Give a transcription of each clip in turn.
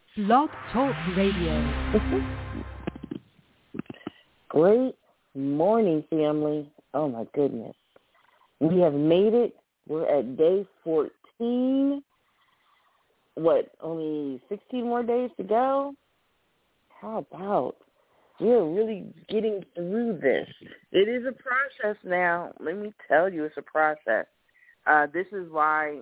Blog Talk Radio. Great morning, family. Oh, my goodness. We have made it. We're at day 14. Only 16 more days to go? How about? We're really getting through this. It is a process now. Let me tell you, it's a process. This is why,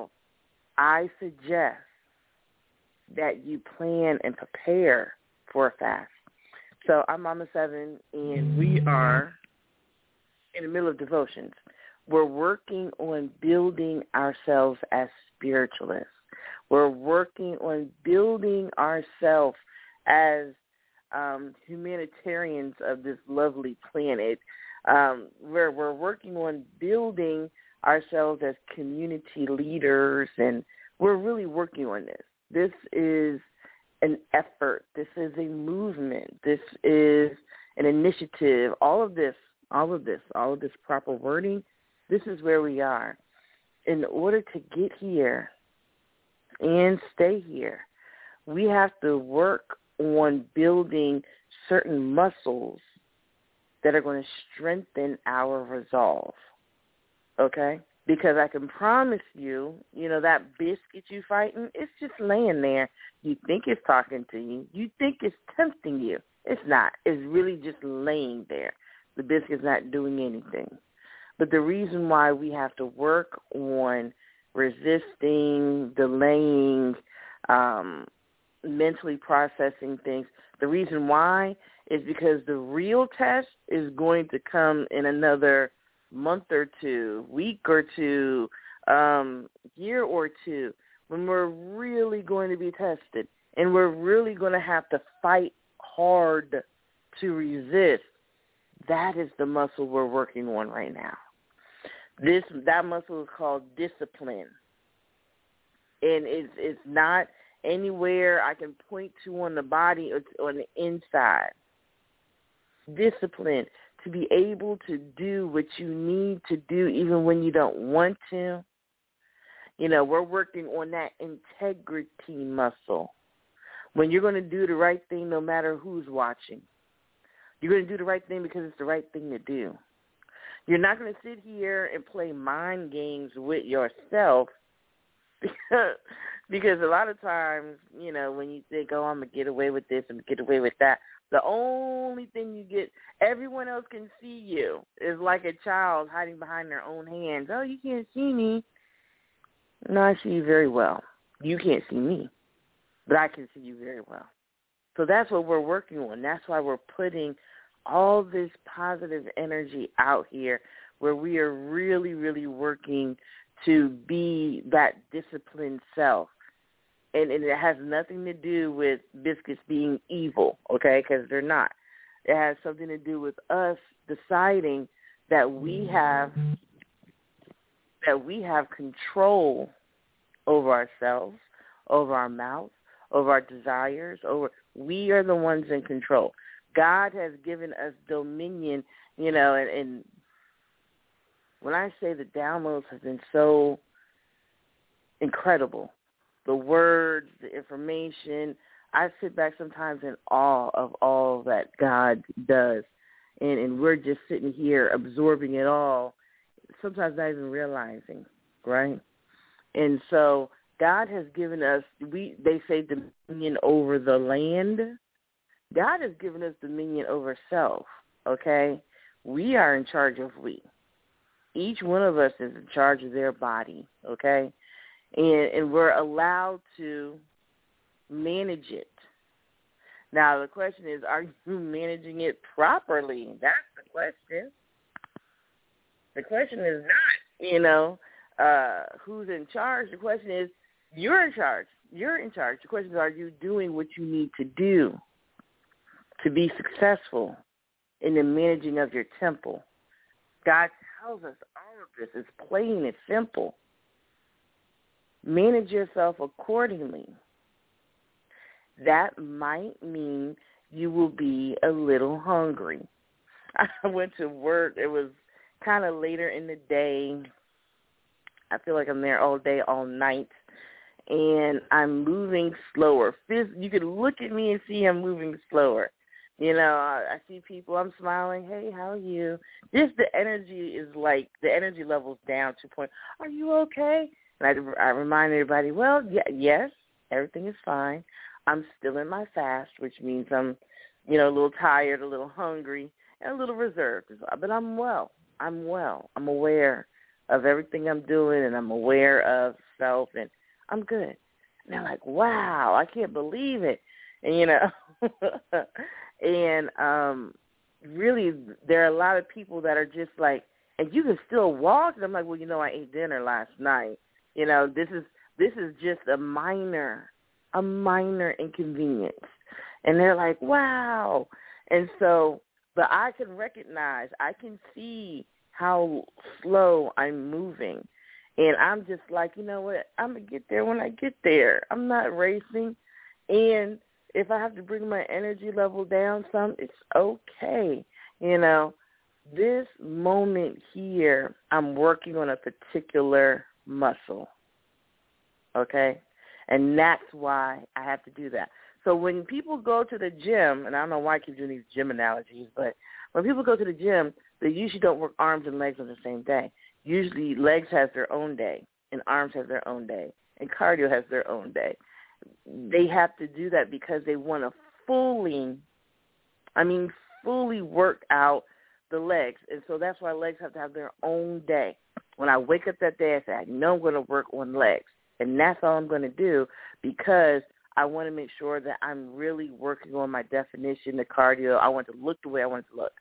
I suggest that you plan and prepare for a fast. So I'm Mama Seven, and we are in the middle of devotions. We're working on building ourselves as spiritualists. We're working on building ourselves as humanitarians of this lovely planet. We're working on building ourselves as community leaders, and we're really working on this. This is an effort. This is a movement. This is an initiative. All of this proper wording, this is where we are. In order to get here and stay here, we have to work on building certain muscles that are going to strengthen our resolve, okay? Because I can promise you, that biscuit you fighting, it's just laying there. You think it's talking to you. You think it's tempting you. It's not. It's really just laying there. The biscuit's not doing anything. But the reason why we have to work on resisting, delaying, mentally processing things, the reason why is because the real test is going to come in another month or two, week or two, year or two, when we're really going to be tested and we're really going to have to fight hard to resist. That is the muscle we're working on right now. That muscle is called discipline. And it's not anywhere I can point to on the body or on the inside. Discipline, to be able to do what you need to do even when you don't want to. We're working on that integrity muscle. When you're going to do the right thing no matter who's watching. You're going to do the right thing because it's the right thing to do. You're not going to sit here and play mind games with yourself because a lot of times, when you think, oh, I'm going to get away with this, I'm going to get away with that, the only thing you get, everyone else can see you. It's like a child hiding behind their own hands. Oh, you can't see me. No, I see you very well. You can't see me, but I can see you very well. So that's what we're working on. That's why we're putting all this positive energy out here where we are really, really working to be that disciplined self. And it has nothing to do with biscuits being evil, okay, because they're not. It has something to do with us deciding that we have control over ourselves, over our mouth, over our desires, we are the ones in control. God has given us dominion, and when I say the downloads have been so incredible, the words, the information, I sit back sometimes in awe of all that God does, and we're just sitting here absorbing it all, sometimes not even realizing, right? And so God has given us, they say dominion over the land. God has given us dominion over self, okay? We are in charge of we. Each one of us is in charge of their body, okay? And we're allowed to manage it. Now, the question is, are you managing it properly? That's the question. The question is not, who's in charge. The question is, you're in charge. You're in charge. The question is, are you doing what you need to do to be successful in the managing of your temple? God tells us all of this. It's plain, it's simple. Manage yourself accordingly. That might mean you will be a little hungry. I went to work. It was kind of later in the day. I feel like I'm there all day, all night. and I'm moving slower. You can look at me and see I'm moving slower. You know, I see people, I'm smiling, hey, how are you? Just the energy is like, the energy level's down to point, are you okay? And I remind everybody, well, yes, everything is fine. I'm still in my fast, which means I'm, you know, a little tired, a little hungry, and a little reserved. But I'm well. I'm well. I'm aware of everything I'm doing, and I'm aware of self, and I'm good. And they're like, wow, I can't believe it. And, you know, and really there are a lot of people that are just like, and you can still walk? And I'm like, well, you know, I ate dinner last night. You know, this is just a minor inconvenience. And they're like, wow. And so, but I can recognize, I can see how slow I'm moving. And I'm just like, you know what, I'm going to get there when I get there. I'm not racing. And if I have to bring my energy level down some, it's okay. You know, this moment here, I'm working on a particular muscle, okay? And that's why I have to do that. So when people go to the gym, and I don't know why I keep doing these gym analogies, but when people go to the gym, they usually don't work arms and legs on the same day. Usually legs has their own day, and arms has their own day, and cardio has their own day. They have to do that because they want to fully work out the legs. And so that's why legs have to have their own day. When I wake up that day, I say, I know I'm going to work on legs. And that's all I'm going to do because I want to make sure that I'm really working on my definition, the cardio. I want to look the way I want it to look.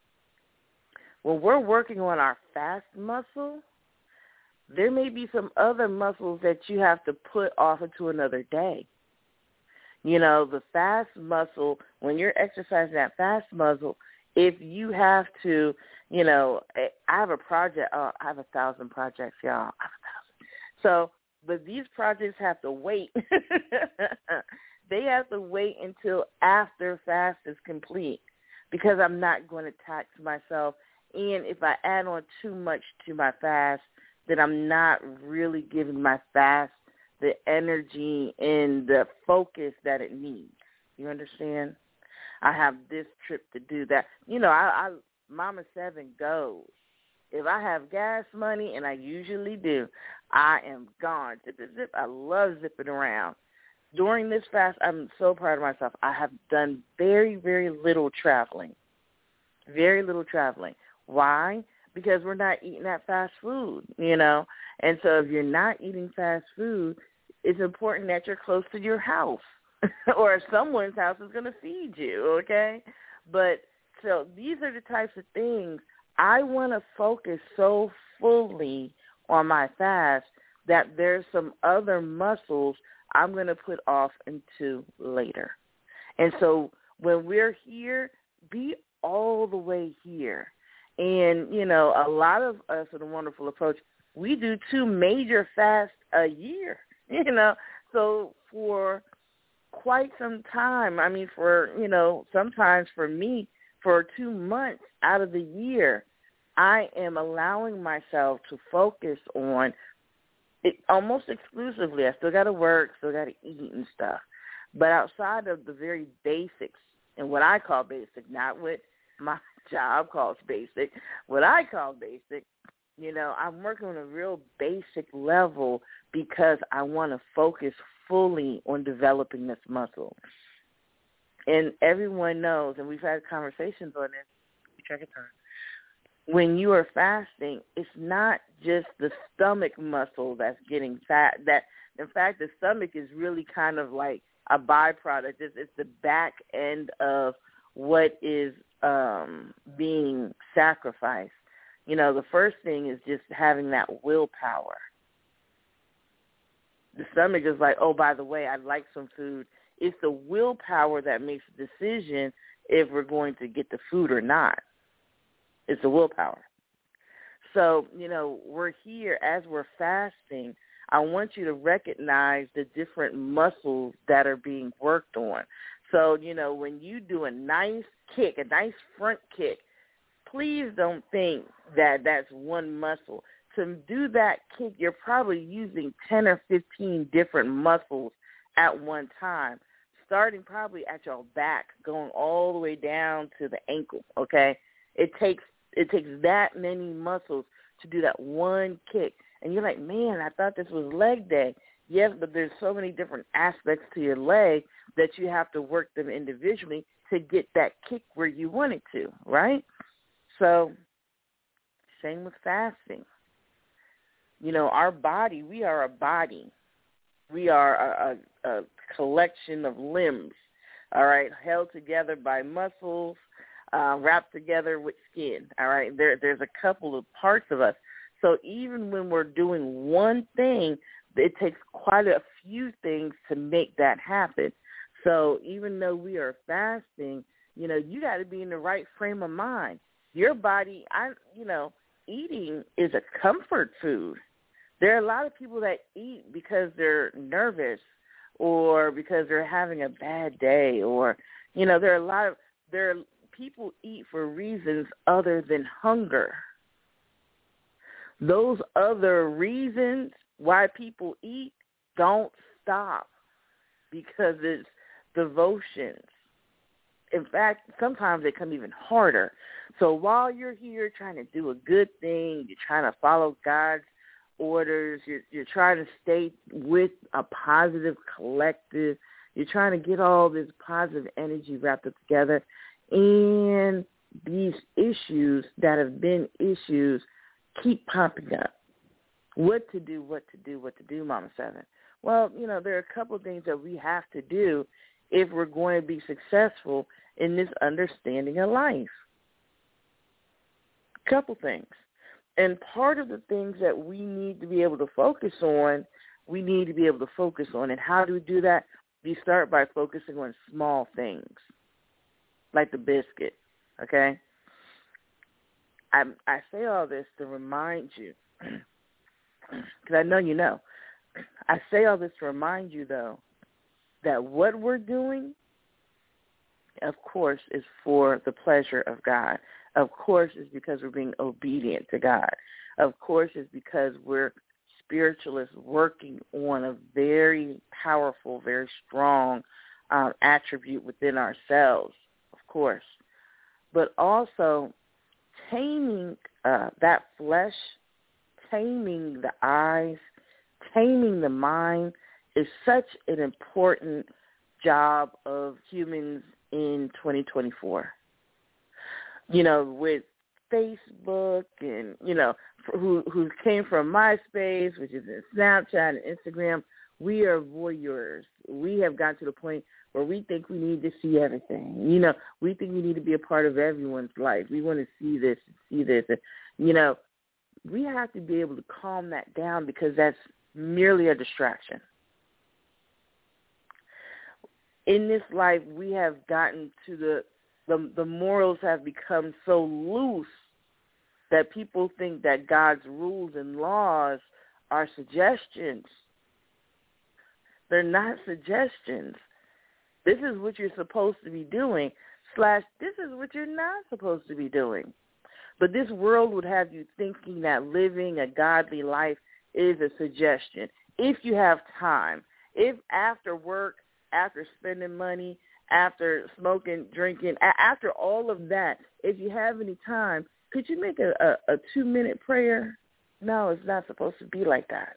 When we're working on our fast muscle, there may be some other muscles that you have to put off into another day. You know, the fast muscle, when you're exercising that fast muscle, if you have to, you know, I have a project. I have 1,000 projects, y'all. I have 1,000. So, but these projects have to wait. They have to wait until after fast is complete because I'm not going to tax myself. And if I add on too much to my fast, then I'm not really giving my fast the energy and the focus that it needs. You understand? I have this trip to do that. You know, I Mama 7 goes. If I have gas money, and I usually do, I am gone. Zip, zip, zip. I love zipping around. During this fast, I'm so proud of myself. I have done very, very little traveling. Very little traveling. Why? Because we're not eating that fast food, you know. And so if you're not eating fast food, it's important that you're close to your house or someone's house is going to feed you, okay? But so these are the types of things I want to focus so fully on my fast that there's some other muscles I'm going to put off into later. And so when we're here, be all the way here. And, you know, a lot of us in the Wonderful Approach, we do 2 major fasts a year, you know. So for quite some time, I mean, for, you know, sometimes for me, for 2 months out of the year, I am allowing myself to focus on it almost exclusively. I still got to work, still got to eat and stuff. But outside of the very basics, and what I call basic, not what my job calls basic, what I call basic, you know, I'm working on a real basic level because I want to focus fully on developing this muscle. And everyone knows, and we've had conversations on this, check it out. When you are fasting, it's not just the stomach muscle that's getting fat. That, in fact, the stomach is really kind of like a byproduct. It's the back end of what is being sacrificed. You know, the first thing is just having that willpower. The stomach is like, oh, by the way, I'd like some food. It's the willpower that makes the decision if we're going to get the food or not. It's the willpower. So, you know, we're here as we're fasting. I want you to recognize the different muscles that are being worked on. So, you know, when you do a nice kick, a nice front kick, please don't think that that's one muscle. to do that kick, you're probably using 10 or 15 different muscles at one time, starting probably at your back, going all the way down to the ankle, okay? It takes that many muscles to do that one kick. And you're like, man, I thought this was leg day. Yes, but there's so many different aspects to your leg that you have to work them individually to get that kick where you want it to, right? So same with fasting. You know, our body, we are a body. We are a collection of limbs, all right, held together by muscles, wrapped together with skin, all right? There's a couple of parts of us. So even when we're doing one thing, it takes quite a few things to make that happen. So even though we are fasting, you know, you got to be in the right frame of mind. Your body, eating is a comfort food. There are a lot of people that eat because they're nervous or because they're having a bad day, or, you know, there are people eat for reasons other than hunger. Those other reasons why people eat don't stop because it's devotions. In fact, sometimes they come even harder. So while you're here trying to do a good thing, you're trying to follow God's orders, you're trying to stay with a positive collective, you're trying to get all this positive energy wrapped up together, and these issues that have been issues keep popping up. What to do, Mama Seven? Well, you know, there are a couple of things that we have to do if we're going to be successful in this understanding of life. A couple things. And part of the things that we need to be able to focus on, And how do we do that? We start by focusing on small things, like the biscuit, okay? I say all this to remind you, because I know you know. I say all this to remind you, though, that what we're doing, of course, is for the pleasure of God. Of course, it's because we're being obedient to God. Of course, it's because we're spiritualists working on a very powerful, very strong attribute within ourselves, of course. But also taming that flesh, taming the eyes, taming the mind is such an important job of humans in 2024. You know, with Facebook and, you know, who came from MySpace, which is in Snapchat and Instagram, we are voyeurs. We have gotten to the point where we think we need to see everything. You know, we think we need to be a part of everyone's life. We want to see this. And, you know, we have to be able to calm that down because that's merely a distraction. In this life, we have gotten to the morals have become so loose that people think that God's rules and laws are suggestions. They're not suggestions. This is what you're supposed to be doing, / this is what you're not supposed to be doing. But this world would have you thinking that living a godly life is a suggestion. If you have time, if after work, after spending money, after smoking, drinking, after all of that, if you have any time, could you make a 2-minute prayer? No, it's not supposed to be like that.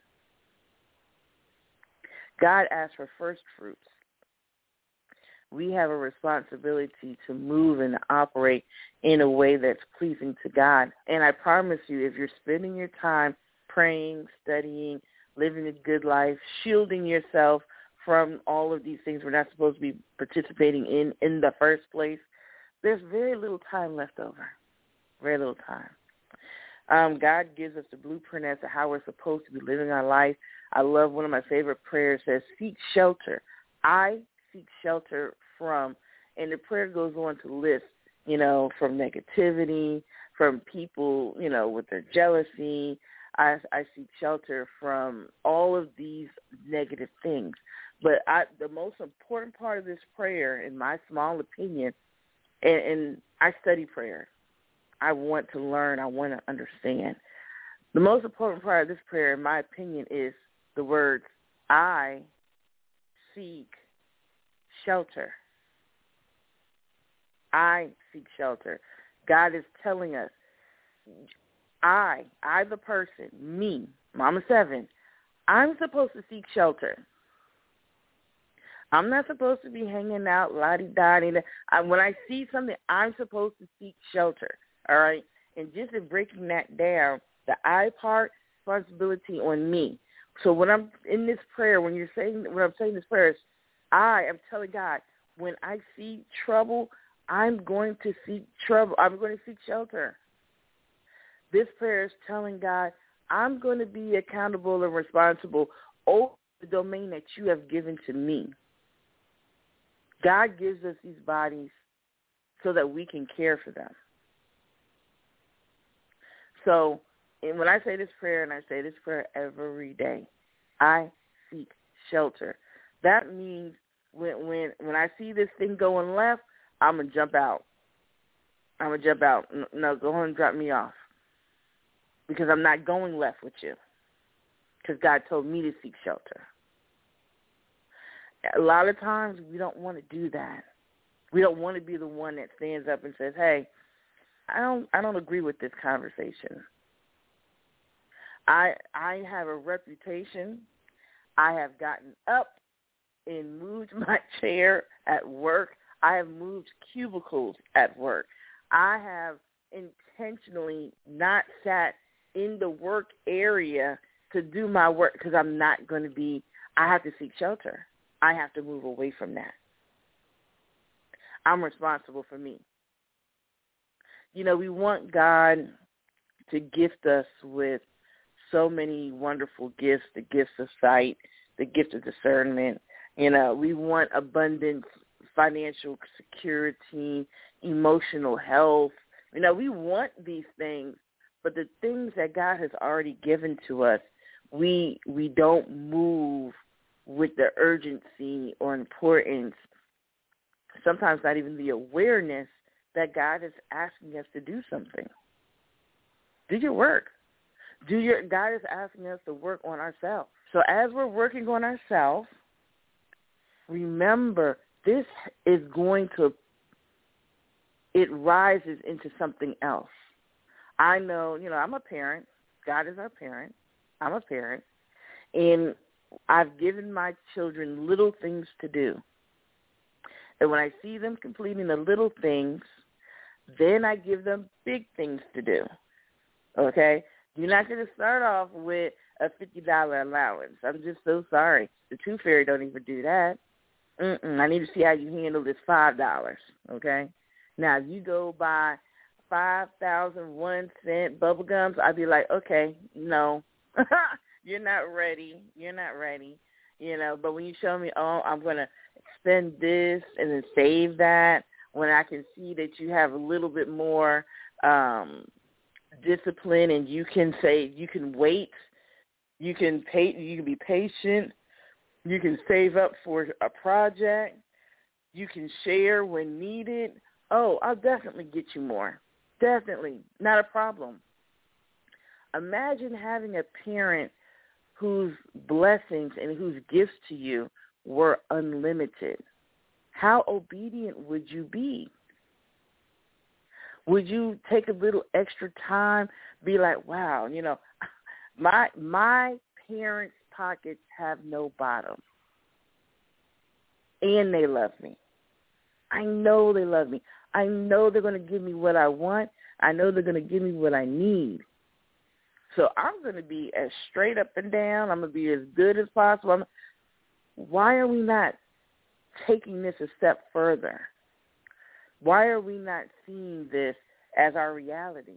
God asked for first fruits. We have a responsibility to move and operate in a way that's pleasing to God. And I promise you, if you're spending your time praying, studying, living a good life, shielding yourself from all of these things we're not supposed to be participating in the first place, there's very little time left over. Very little time. God gives us the blueprint as to how we're supposed to be living our life. I love one of my favorite prayers says, seek shelter. I seek shelter from, and the prayer goes on to list, you know, from negativity, from people, you know, with their jealousy. I seek shelter from all of these negative things. But the most important part of this prayer, in my small opinion, and I study prayer. I want to learn. I want to understand. The most important part of this prayer, in my opinion, is the words, I seek shelter. I seek shelter. God is telling us, I the person, me, Mama 7, I'm supposed to seek shelter. I'm not supposed to be hanging out, la-di-da-di. When I see something, I'm supposed to seek shelter, all right? And just in breaking that down, the I part, responsibility on me. So when I'm in this prayer, when I'm saying this prayer, I am telling God, when I see trouble, I'm going to seek trouble. I'm going to seek shelter. This prayer is telling God, I'm going to be accountable and responsible over the domain that you have given to me. God gives us these bodies so that we can care for them. So when I say this prayer, and I say this prayer every day, I seek shelter. That means when I see this thing going left, I'm going to jump out. No, go ahead and drop me off. Because I'm not going left with you. Because God told me to seek shelter. A lot of times we don't want to do that. We don't want to be the one that stands up and says, hey, I don't agree with this conversation. I have a reputation. I have gotten up and moved my chair at work. I have moved cubicles at work. I have intentionally not sat in the work area to do my work because I'm not going to be, I have to seek shelter. I have to move away from that. I'm responsible for me. You know, we want God to gift us with so many wonderful gifts, the gifts of sight, the gift of discernment. You know, we want abundance, financial security, emotional health. You know, we want these things, but the things that God has already given to us, we don't move with the urgency or importance, sometimes not even the awareness that God is asking us to do something. Do your work. God is asking us to work on ourselves. So as we're working on ourselves, remember, this is it rises into something else. I know, I'm a parent. God is our parent. I'm a parent. And I've given my children little things to do. And when I see them completing the little things, then I give them big things to do. Okay? You're not going to start off with a $50 allowance. I'm just so sorry. The Tooth Fairy don't even do that. I need to see how you handle this $5, okay? Now, if you go buy 5,001 cent bubble gums, I'd be like, okay, no, you're not ready. But when you show me, I'm going to spend this and then save that, when I can see that you have a little bit more discipline and you can wait, you can be patient, you can save up for a project, you can share when needed. Oh, I'll definitely get you more. Definitely. Not a problem. Imagine having a parent whose blessings and whose gifts to you were unlimited. How obedient would you be? Would you take a little extra time, be like, wow, my parents' pockets have no bottom, and they love me. I know they love me. I know they're going to give me what I want. I know they're going to give me what I need. So I'm going to be as straight up and down. I'm going to be as good as possible. Why are we not taking this a step further? Why are we not seeing this as our reality?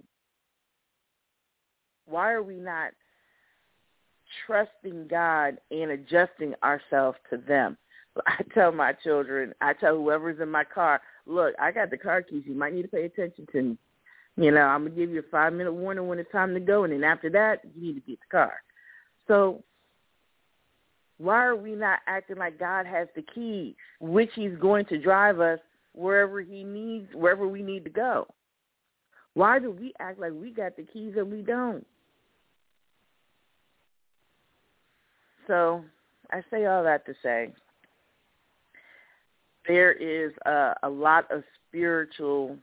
Why are we not trusting God and adjusting ourselves to them? I tell my children, I tell whoever's in my car, look, I got the car keys. You might need to pay attention to me. I'm going to give you a 5-minute warning when it's time to go, and then after that, you need to get the car. So why are we not acting like God has the keys, which he's going to drive us wherever we need to go? Why do we act like we got the keys and we don't? so I say all that to say there is a lot of spiritual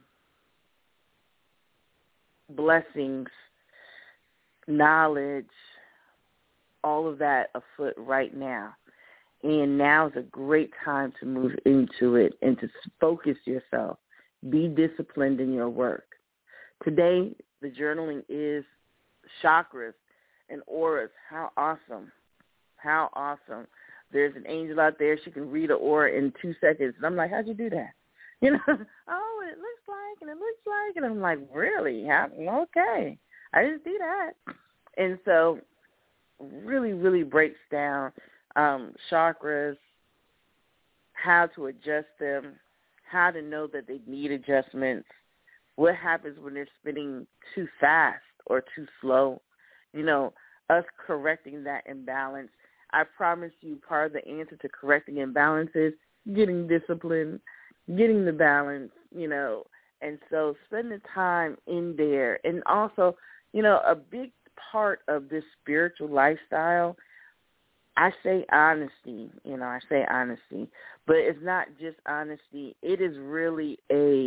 blessings, knowledge, all of that afoot right now. And now is a great time to move into it and to focus yourself. Be disciplined in your work. Today, the journaling is chakras and auras. How awesome. How awesome. There's an angel out there. She can read an aura in 2 seconds. And I'm like, how'd you do that? You know, oh, it looks like, and it looks like. And I'm like, really? Okay. I just do that. And so really, really breaks down chakras, how to adjust them, how to know that they need adjustments, what happens when they're spinning too fast or too slow, you know, us correcting that imbalance. I promise you part of the answer to correcting imbalance is getting discipline, getting the balance, you know, and so spend the time in there. And also, you know, a big part of this spiritual lifestyle, I say honesty, but it's not just honesty. It is really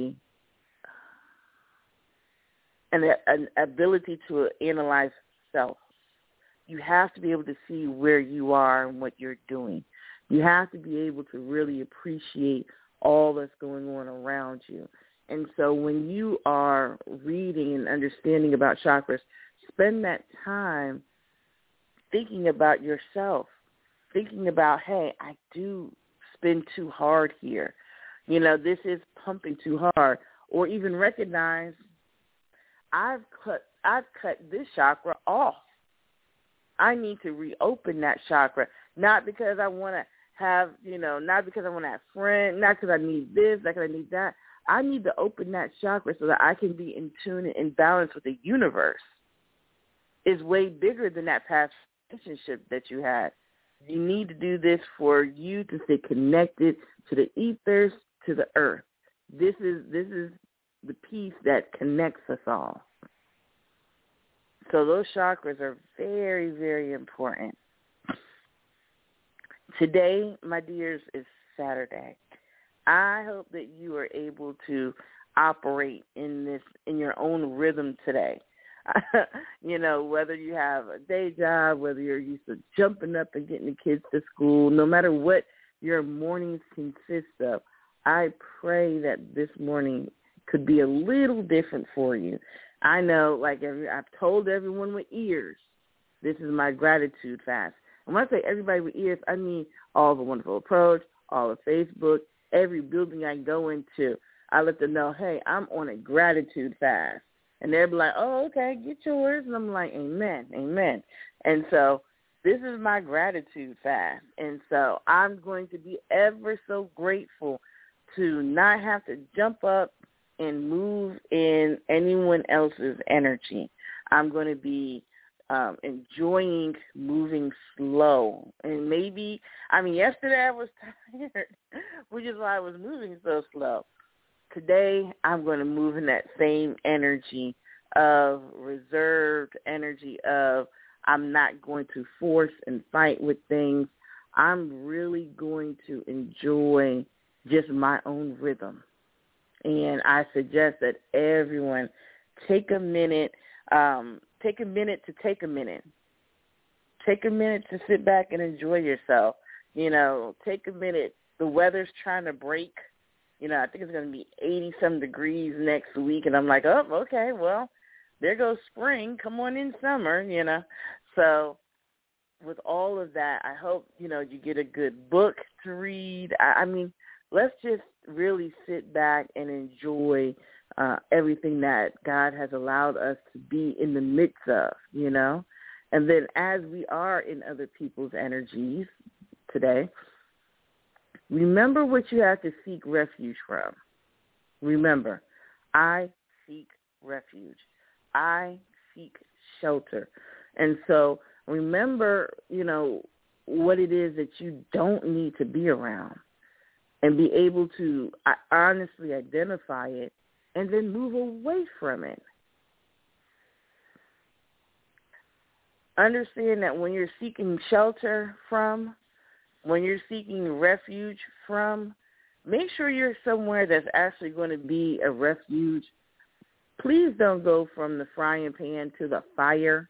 an ability to analyze self. You have to be able to see where you are and what you're doing. You have to be able to really appreciate all that's going on around you. And so when you are reading and understanding about chakras, spend that time thinking about yourself, thinking about, hey, I do spin too hard here. You know, this is pumping too hard. Or even recognize I've cut this chakra off. I need to reopen that chakra, not because I want to have, you know, not because I want to have friends, not because I need this, not because I need that. I need to open that chakra so that I can be in tune and in balance with the universe. It's way bigger than that past relationship that you had. You need to do this for you to stay connected to the ethers, to the earth. This is the piece that connects us all. So those chakras are very, very important. Today, my dears, is Saturday. I hope that you are able to operate in your own rhythm today. You know, whether you have a day job, whether you're used to jumping up and getting the kids to school, no matter what your mornings consist of, I pray that this morning could be a little different for you. I know, like I've told everyone with ears, this is my gratitude fast. And when I say everybody with ears, I mean all the Wonderful Approach, all of Facebook, every building I go into. I let them know, hey, I'm on a gratitude fast. And they'll be like, oh, okay, get yours. And I'm like, amen, amen. And so this is my gratitude fast. And so I'm going to be ever so grateful to not have to jump up and move in anyone else's energy. I'm going to be enjoying moving slow. And maybe, yesterday I was tired, which is why I was moving so slow. Today, I'm going to move in that same energy of reserved energy of I'm not going to force and fight with things. I'm really going to enjoy just my own rhythm. And I suggest that everyone take a minute to take a minute. Take a minute to sit back and enjoy yourself. You know, take a minute. The weather's trying to break. You know, I think it's going to be 80-some degrees next week. And I'm like, oh, okay, well, there goes spring. Come on in summer, you know. So with all of that, I hope, you know, you get a good book to read. Let's just really sit back and enjoy everything that God has allowed us to be in the midst of, you know. And then as we are in other people's energies today, remember what you have to seek refuge from. Remember, I seek refuge. I seek shelter. And so remember, you know, what it is that you don't need to be around and be able to honestly identify it and then move away from it. understand that when you're seeking shelter from, when you're seeking refuge from, make sure you're somewhere that's actually going to be a refuge. Please don't go from the frying pan to the fire.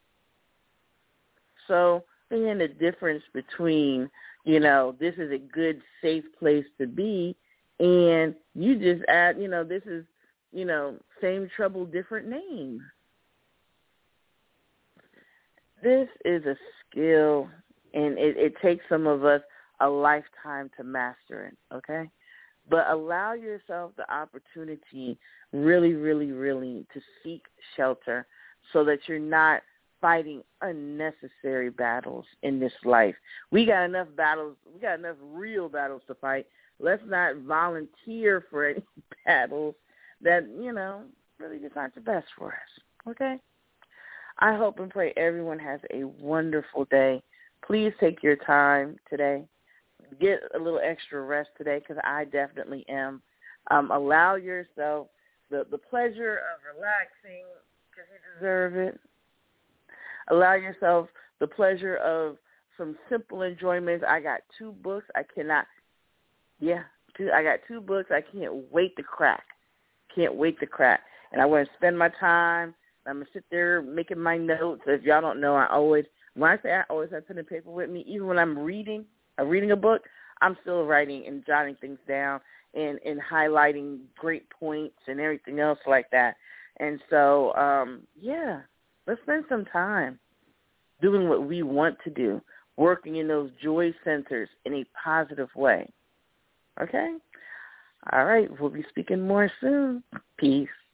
So, understand the difference between, this is a good, safe place to be, and you just add, this is, same trouble, different name. This is a skill, and it takes some of us a lifetime to master it, okay? But allow yourself the opportunity really, really, really to seek shelter so that you're not fighting unnecessary battles in this life. We got enough battles. We got enough real battles to fight. Let's not volunteer for any battles that, really just aren't the best for us, okay? I hope and pray everyone has a wonderful day. Please take your time today. Get a little extra rest today, because I definitely am. Allow yourself the pleasure of relaxing, because you deserve it. Allow yourself the pleasure of some simple enjoyments. I got 2 books. I got 2 books I can't wait to crack. And I want to spend my time. I'm going to sit there making my notes. If y'all don't know, I always have pen and paper with me. Even when I'm reading a book, I'm still writing and jotting things down and highlighting great points and everything else like that. And so, let's spend some time doing what we want to do, working in those joy centers in a positive way. Okay? All right. We'll be speaking more soon. Peace.